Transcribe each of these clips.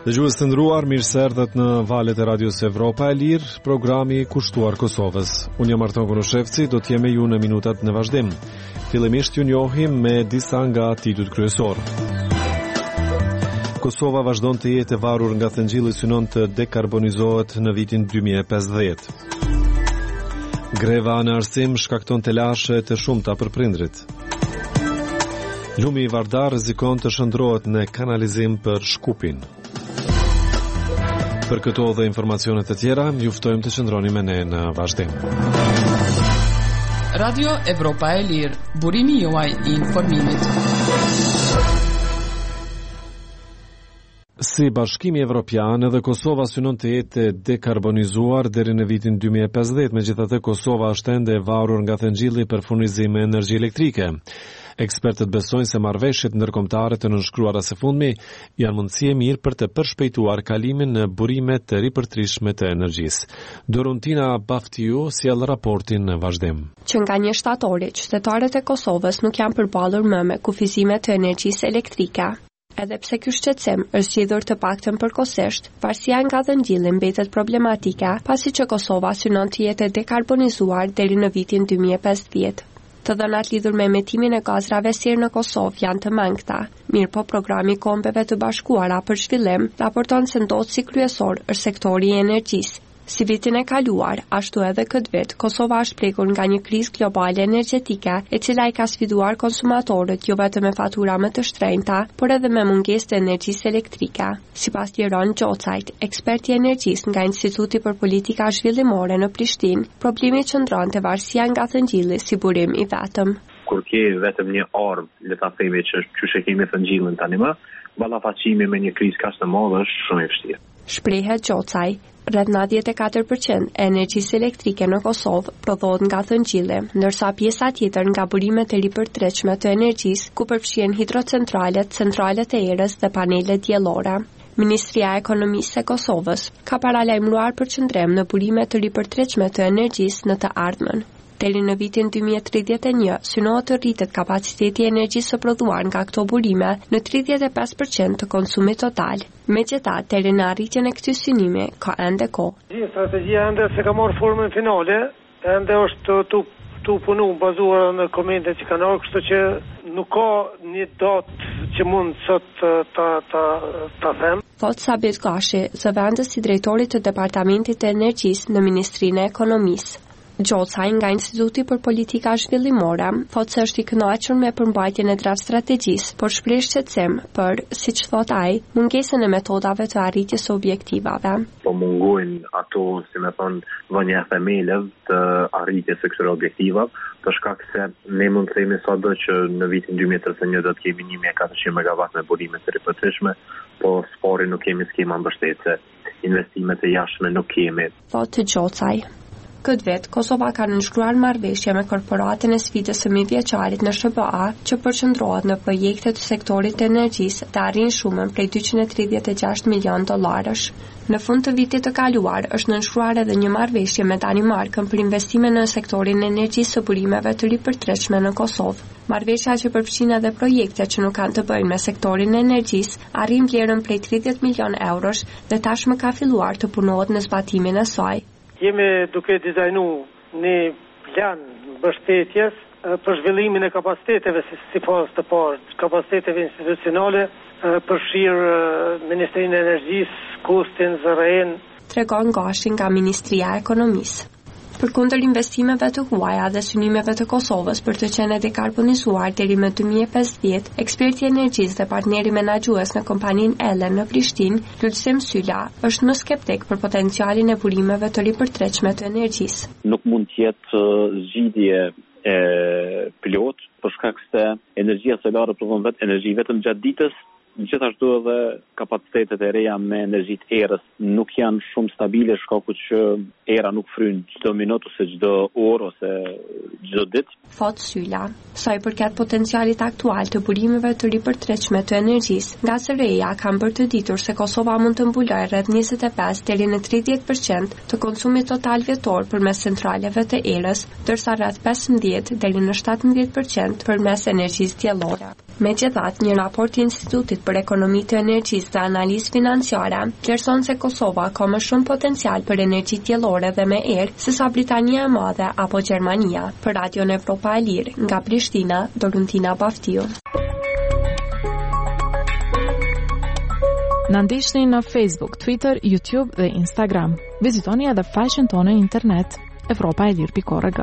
Dëgjues të nderuar, mirë se erdhët në valët e Radios Evropa e Lirë, programi kushtuar Kosovës. Unë jam Arton Konoshevci, do të jem me ju në minutat në vazhdim. Fillimisht ju njohim me disa nga titujt kryesor. Kosova vazhdon të jetë e varur nga thëngjilli, synon të dekarbonizohet në vitin 2050. Greva në arsim shkakton telashe të shumta për prindrit. Lumi i Vardar rrezikon të shndrohet në kanalizim për Shkupin. Për këto dhe informacionet e tjera, ju ftojmë të qëndroni me ne në vazhdim. Radio Evropa e Lirë, burimi juaj i informimit. Si Bashkimi Evropian, edhe Kosova synon të jetë dekarbonizuar deri në vitin 2050, megjithatë Kosova është ende e varur nga thëngjilli për furnizim me energji elektrike. Ekspertët besojnë se marrëveshjet ndërkombëtare të nënshkruara së fundmi janë mundësi e mirë për të përshpejtuar kalimin në burime të ripërtrishme të energjisë. Dorontina Baftiu sjell raportin në vazhdim. Që nga 1 shtatori, qytetarët e Kosovës nuk janë përballur më me kufizime të energjisë elektrike. Edhe pse ky shqetësim është zgjidhur të paktën përkohësisht, varësia nga thëngjilli mbetet problematike, pasi që Kosova synon të jetë dekarbonizuar deri në vitin 2050. Të dhënat lidhur me emetimin e gazrave serë në Kosovë janë të mangëta. Mirë po programi Kombeve të Bashkuara për zhvillim raporton se ndodhësi kryesor është sektori i energjisë. Si vitin e kaluar, ashtu edhe këtë vit, Kosova është prekur nga një krizë globale energjetike, e cila i ka sfiduar konsumatorët jo vetëm me fatura më të shtrenjta, por edhe me mungesë të energjisë elektrike. Sipas Jeron Gjocajt, ekspert i energjisë nga Instituti për Politika Zhvillimore në Prishtinë, problemi qëndron te varësia nga thëngjilli si burim i vetëm. Kur ke vetëm një orë, le ta themi që kemi thëngjillin tani më, ballafaqimi me një krizë kaq të madhe është shumë e vështirë. Shprehet Gjocaj. Rreth 94% e energjisë elektrike në Kosovë prodhohet nga thëngjilli, ndërsa pjesa tjetër nga burimet e ripërtërshme të energjisë, ku përfshihen hidrocentralet, centralet e erës dhe panelet diellore. Ministria e Ekonomisë e Kosovës ka paralajmëruar përqendrim në burimet të ripërtërshme të energjisë në të ardhmen. Deri në vitin 2031, synohet të rritet kapaciteti i energjisë së prodhuar nga këto burime në 35% të konsumit total. Megjithatë, deri në arritjen e këtij synimi ka ende kohë. Strategjia ende se ka marrë formën finale, ende është tu punu bazuar në komente që kanë ardhur, kështu që nuk ka një datë që mund sot ta them. Thot Sabit Gashi, zëvendës i drejtorit të Departamentit të Energjisë në Ministrinë e Ekonomisë. Gjocaj nga Instituti për Politika Zhvillimore thot se është i kënaqur me përmbajtjen e draft strategjisë, por shpreh shqetësim për, siç thot ai, mungesën e metodave të arritjes së objektivave. Po mungojnë ato, si më thon, vënia themelëve të arritjes së këtyre objektivave, për shkak se ne mund të themi sado që në vitin 2031 do të kemi 1400 megawatt me burime të ripërtërshme, po spori nuk kemi skema mbështetëse, investimet e jashtme nuk kemi. Thot Gjocaj. Këtë vit, Kosova ka nënshkruar marrëveshje me korporatën e sfidës së mijëvjeçarit në SBA, që përqendrohet në projekte të sektorit të energjisë dhe arrin shumën prej $236 milion. Në fund të vitit të kaluar, është nënshkruar edhe një marrëveshje me Danimarkën për investime në sektorin e energjisë së burimeve të ripërtërshme në Kosovë. Marrëveshja që përfshin edhe projekte që nuk kanë të bëjnë me sektorin e energjisë, arrin vlerën prej 30 milion eurosh dhe tashmë ka filluar të punohet në zbatimin e saj. Jemi duke dizajnu një plan mbështetjes për zhvillimin e kapaciteteve si fazë të parë, kapaciteteve institucionale, përfshirë Ministrinë e Energjisë, kustin, zërën. Tregon Gashi nga Ministria e Ekonomisë. Përkundër investimeve të huaja dhe synimeve të Kosovës për të qenë dekarbonizuar deri më 2050, eksperti i energjisë dhe partneri menaxhues në kompaninë Elen në Prishtinë, Lulzim Sylla, është më skeptik për potencialin e burimeve të ripërtërshme të energjisë. Nuk mund të jetë zgjidhje pilot, për shkak se energjia solare prodhon energji vetëm gjatë ditës. Gjithashtu edhe kapacitetet e reja me energjitë erës nuk janë shumë stabile, shkaku që era nuk fryn çdo minutë ose çdo orë ose çdo ditë. Thot Sylla, sa i përket potencialit aktual të burimeve të ripërtërshme të energjisë, nga SRE-ja kanë bërë të ditur se Kosova mund të mbulojë rreth 25 deri në 30% të konsumit total vjetor përmes centraleve të erës, ndërsa rreth 15 deri në 17% përmes energjisë diellore. Megjithatë, një raport i Institutit për Ekonomi të Energjisë dhe Analizë Financiare vlerëson se Kosova ka më shumë potencial për energji diellore dhe me erë se sa Britania e Madhe apo Gjermania. Për Radion Evropa e Lirë, nga Prishtina, Doruntina Baftiu. Na ndiqni në Facebook, Twitter, YouTube dhe Instagram. Vizitoni edhe faqen tonë internet evropaelir.org.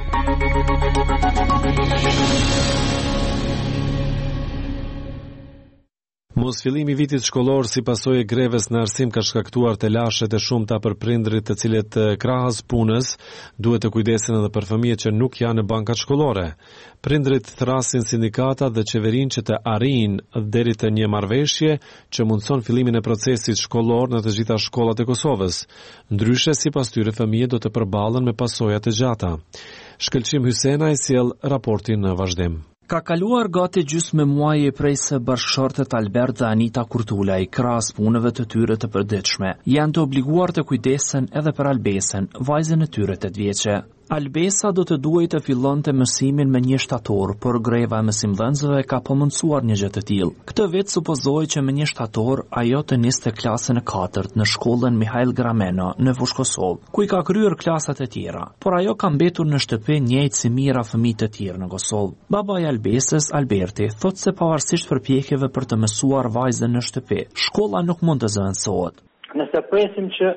Mos fillimi i vitit shkollor si pasojë e greves në arsim ka shkaktuar telashet e shumta për prindrit të cilët krahas punës duhet të kujdesen edhe për fëmijët që nuk janë në bankat shkollore. Prindrit thrasin sindikatat dhe qeverinë që të arrijnë deri te një marrëveshje që mundson fillimin e procesit shkollor në të gjitha shkollat e Kosovës. Ndryshe, sipas tyre, fëmijët do të përballen me pasoja të gjata. Shkëlqim Hysenaj sjell raportin në vazhdim. Ka kaluar gati gjysmë muaji prej se bashkëshortet Albert dhe Anita Kurtulaj, krahas punëve të tyre të përditshme, janë të obliguar të kujdesen edhe për Albesen, vajzën e tyre 8 vjeçe. Albesa do të duhej të fillonte mësimin me 1 shtator, por greva e mësimdhënësve ka pëmundsuar një gjë të tillë. Këtë vit supozohej që me 1 shtator ajo të niste klasën e 4 në shkollën Mihail Grameno në Vushkosov, ku i ka kryer klasat e tjera, por ajo ka mbetur në shtëpi njëjtë si mira fëmijë të tjerë në Kosovë. Baba i Albesës, Alberti, thotë se pavarësisht përpjekjeve për të mësuar vajzën në shtëpi, shkolla nuk mund të zëvendësohet. Nëse presim që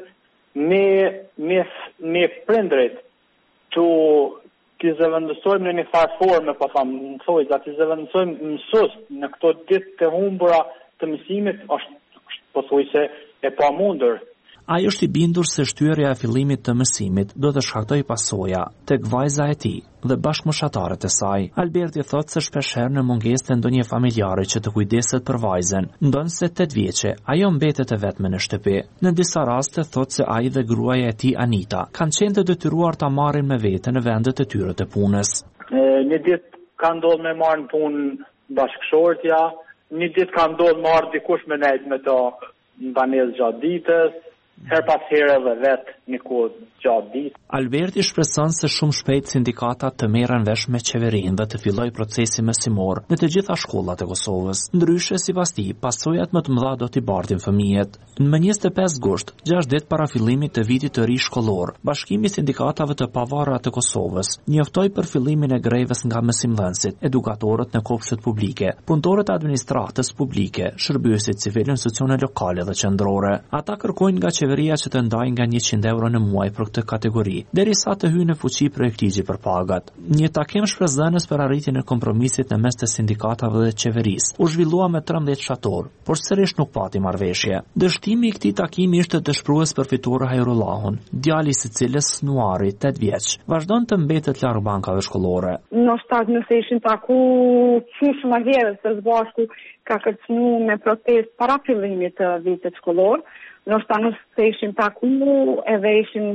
me prindrit të zëvendësojmë në një farë forme, po thamë, të zëvendësojmë mësues në këto ditë të humbura të mësimit, është pothuajse e pamundur. Ai është i bindur se shtyrja e fillimit të mësimit do të shkaktojë pasoja tek vajza e tij dhe bashkëmoshatarët e saj. Alberti thotë se shpeshherë në mungesë të ndonjë familjare që të kujdeset për vajzën, ndonse 8 vjeçe, ajo mbetet e vetme në shtëpi. Në disa raste thotë se ai dhe gruaja e tij Anita kanë qenë të detyruar ta marrin me vete në vendet e tyre të punës. Një ditë ka ndodhur me marrë në punë bashkëshortja, një ditë ka ndodhur marrë dikush me nejt me to në banesë gjatë ditës. Her pas herë dhe vetë një kohë gjatë ditë. Alberti shpreson se shumë shpejt sindikatat të merren vesh me qeverinë dhe të fillojë procesi mësimor në të gjitha shkollat e Kosovës. Ndryshe, sipas tij, pasojat më të mëdha do t'i bartin fëmijët. Në 25 gusht, 6 ditë para fillimit të vitit të ri shkollor, Bashkimi i Sindikatave të Pavarura të Kosovës njoftoi për fillimin e greves nga mësimdhënësit, edukatorët në kopshtet publike, punëtorët e administratës publike, shërbyesit civil në institucione lokale dhe qendrore. Ata kërkojnë nga qeveria që të ndajë nga 100 euro në muaj për këtë kategori, derisa të hyjë në fuqi projektligji për pagat. Një takim shpresdhënës për arritjen e kompromisit në mes të sindikatave dhe qeverisë u zhvillua me 13 shtator, por sërish nuk pati marrëveshje. Dështimi i këtij takimi ishte dëshpërues për fitore Hajrullahun, djali i së cilës Nuari, 8 vjeç, vazhdon të mbetet larg bankave shkollore. Nëse ishin taku shumë më herët së bashku ka kërcënuar me protestë para fillimit të vitit shkollor. Nëse ishim taku edhe ishim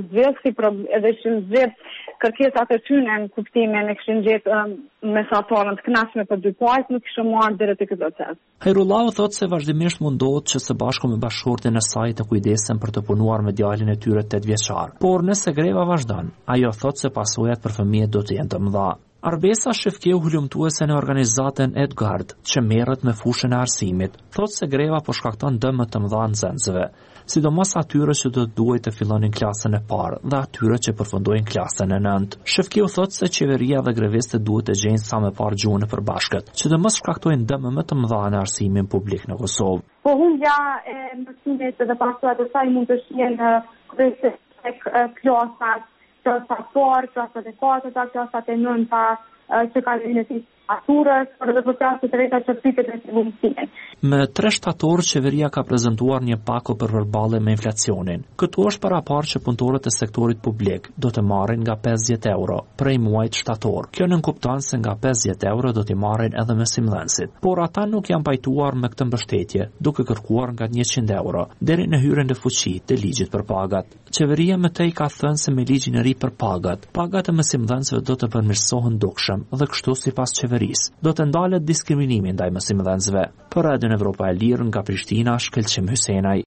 zgjedh kërkesat e tyre në kuptimin e kishin gjetë mesatarën të kënaqshme për dy palët, nuk kishim marrë deri te ky proces. Hajrullahu thotë se vazhdimisht mundohet që së bashku me bashkëshortin e saj të kujdesen për të punuar me djalin e tyre 8 vjeçar. Por nëse greva vazhdon, ajo thotë se pasojat për fëmijët do të jenë të mëdha. Arbesa Shefkeu, hulumtuese në organizatën Edgard, që merret me fushën e arsimit, thotë se greva po shkakton dëme të mëdha nxënësve, sidomos atyre që do të duhet të fillonin klasën e parë dhe atyre që përfundojnë klasën e 9. Shefkeu thotë se qeveria dhe grevistët duhet të gjejnë sa më parë gjuhën e përbashkët, që të mos shkaktojnë dëme më të mëdha në arsimin publik në Kosovë. Po humbja e mësimit dhe pasojat e saj mund të shihen kryesisht tek klasat parë, klasat e 4, klasat e 9 që ka në aturës, për dhe përplasë të rejta që pritet në sigurësimin. Me 3 shtator, qeveria ka prezentuar një pako për përbalje me inflacionin. Këtu është paraparë që punëtorët e sektorit publik do të marrin nga 50 euro prej muajit shtator. Kjo nënkupton se nga 50 euro do t'i marrin edhe mësimdhënësit. Por ata nuk janë pajtuar me këtë mbështetje, duke kërkuar nga 100 euro deri në hyrjen në fuqi të ligjit për pagat. Qeveria më tej ka thënë se me ligjin e ri për pagat e mësimdhënësve do të përmirësohen dukshëm dhe kështu sipas do të ndalet diskriminimi ndaj mësimdhënësve. Për Radion Evropa e Lirë nga Prishtina, Shkëlqim Hysenaj.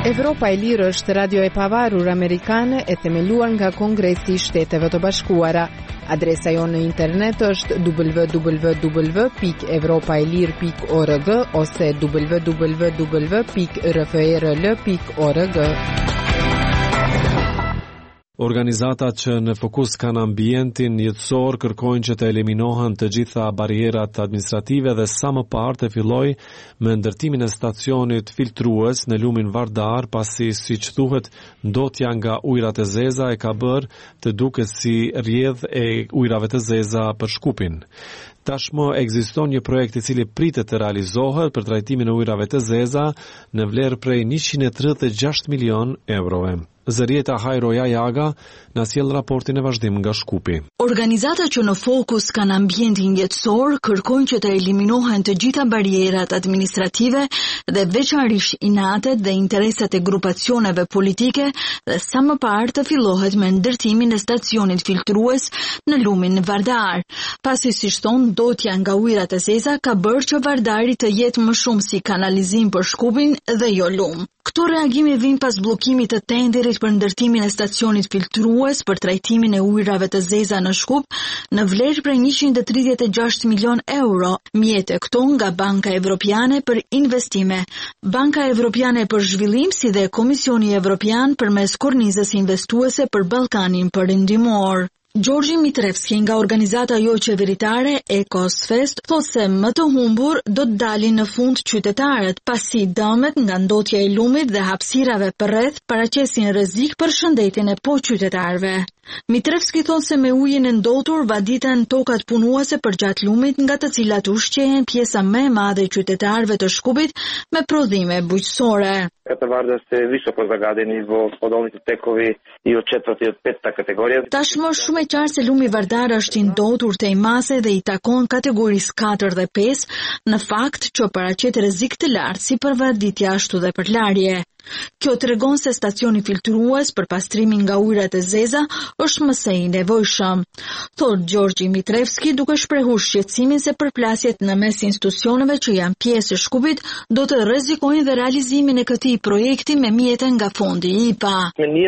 Evropa e Lirë është radio e pavarur amerikane e themeluar nga Kongresi i Shteteve të Bashkuara. Adresa jonë në internet është www.evropaelir.org ose www.rfrl.org. Organizata që në fokus kanë ambientin jetësor kërkojnë që të eliminohen të gjitha barierat administrative dhe sa më parë të filloj me ndërtimin e stacionit filtrues në lumin Vardar, pasi siç thuhet ndotja nga ujërat e zeza e ka bërë të duket si rrjedh e ujërave të zeza për Shkupin. Tashmë ekziston një projekt i cili pritet të realizohet për trajtimin e ujërave të zeza në vlerë prej 136 milion eurove. Zërieta Hajroja Jaga na sjell raportin e vazhdim nga Shkupi. Organizata që në fokus kanë ambientin jetësor kërkojnë që të eliminohen të gjitha barierat administrative dhe veçanërisht inatet dhe interesat e grupacioneve politike dhe sa më parë të fillohet me ndërtimin e stacionit filtrues në lumin Vardar. Pasi siç thonë, ndotja nga ujërat e zeza ka bërë që Vardari të jetë më shumë si kanalizim për Shkupin dhe jo lum. Këto reagime vijnë pas bllokimit të tenderit për ndërtimin e stacionit filtrues për trajtimin e ujërave të zeza në Shkup në vlerë prej 136 milion euro, mjete këto nga Banka Evropiane për Investime, Banka Evropiane për Zhvillim si dhe Komisioni Evropian përmes kornizës investuese për Ballkanin Perëndimor. Gjorgji Mitrevski nga organizata jo qeveritare Ecosfest thotë se më të humbur do të dalin në fund qytetarët, pasi dëmet nga ndotja e lumit dhe hapësirave përreth paraqesin rrezik për shëndetin e poqytetarëve. Mitrevski thonë se me ujin e ndotur vaditen tokat punuese për gjatë lumit nga të cilat ushqehen pjesa më e madhe e qytetarëve të Shkupit me prodhime bujqësore. Tashmë shumë e qartë se lumi Vardar është i ndotur te i mase dhe i takon kategorisë 4 dhe 5, në fakt që paraqet rrezik të lartë si për varditje ashtu dhe për larje. Kjo tregon se stacioni filtrues për pastrimin nga ujërat e zeza është më së i nevojshëm. Thot Gjorgji Mitrevski duke shprehur shqetësimin se përplasjet në mes institucioneve që janë pjesë e Shkupit do të rrezikojnë dhe realizimin e këtij projekti me mjete nga fondi IPA.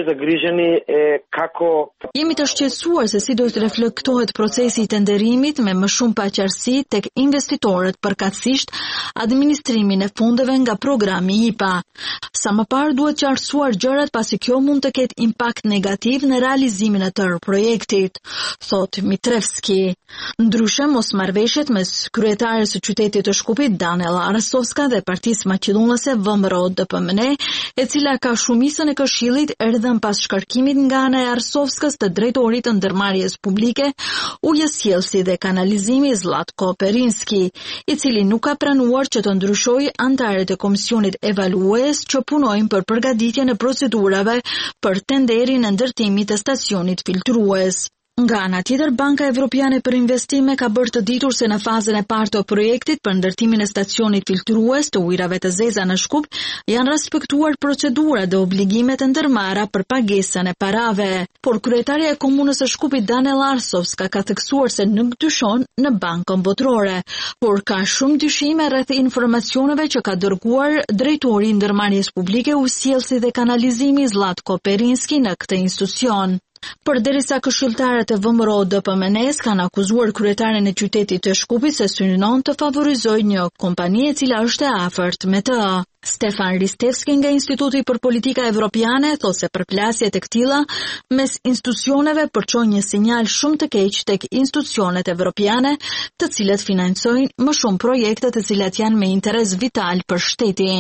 Jemi të shqetësuar se si do të reflektohet procesi i tenderimit me më shumë paqartësi tek investitorët, përkatësisht administrimin e fondeve nga programi IPA. Sa më parë duhet qartësuar gjërat pasi kjo mund të ketë impakt negativ në realizimin e tërë projektit, thot Mitrevski. Ndryshe mosmarrveshjet mes kryetares së qytetit të Shkupit Danela Arasovska dhe Partisë Maqedonase VMRO-DPMN, e cila ka shumicën e Këshillit erdhën pas shkarkimit nga ana e Arasovskës të drejtorit të ndërmarrjes publike, ujësjellsi dhe kanalizimi Zlatko Perinski, i cili nuk ka pranuar që të ndryshojë anëtarët e komisionit evalues që punojnë për përgatitjen e procedurave për tenderin e ndërtimit të stacionit filtrues. Nga ana tjetër, Banka Evropiane për Investime ka bërë të ditur se në fazën e parë të projektit për ndërtimin e stacionit filtrues të ujërave të zeza në Shkup janë respektuar procedurat dhe obligimet e ndërmarra për pagesën e parave. Por kryetaria e komunës së Shkupit Danela Arasovska ka theksuar se nuk dyshon në Bankën Botërore, por ka shumë dyshime rreth informacioneve që ka dërguar drejtori i ndërmarrjes publike, ujësjellsi dhe kanalizimi Zlatko Perinski në këtë institucion. Përderisa këshilltarët e VMRO-DPMN-s kanë akuzuar kryetarin e qytetit të Shkupit se synon të favorizojë një kompani e cila është e afërt me të. Stefan Ristevski nga Instituti për Politika Evropiane thotë se përplasjet e këtilla mes institucioneve përçojnë një sinjal shumë të keq tek institucionet evropiane, të cilët financojnë më shumë projekte të cilat janë me interes vital për shtetin.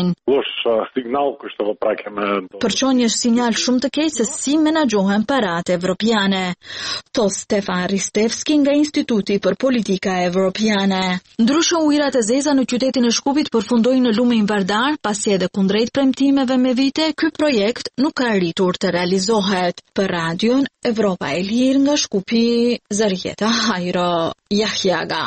Përçojnë një sinjal shumë të keq se si menaxhohen paratë evropiane, thotë Stefan Ristevski nga Instituti për Politika Evropiane. Ndryshe ujërat e zeza në qytetin e Shkupit përfundojnë në lumin Vardar, pasi edhe kundrejt premtimeve me vite, ky projekt nuk ka arritur të realizohet. Për radion Evropa e Lirë nga Shkupi, Zërieta Hajro Jahjaga.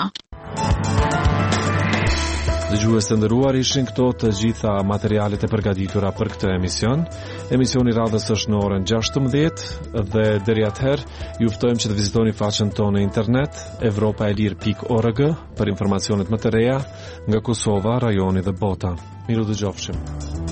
Dëgjues të nderuar, ishin këto të gjitha materialet e përgatitura për këtë emision. Emisioni radhës është në orën 16 dhe deri atëherë ju ftojmë që të vizitoni faqen tonë në internet evropaelir.org për informacionet më të reja nga Kosova, rajoni dhe bota. Miru dëgjofshim.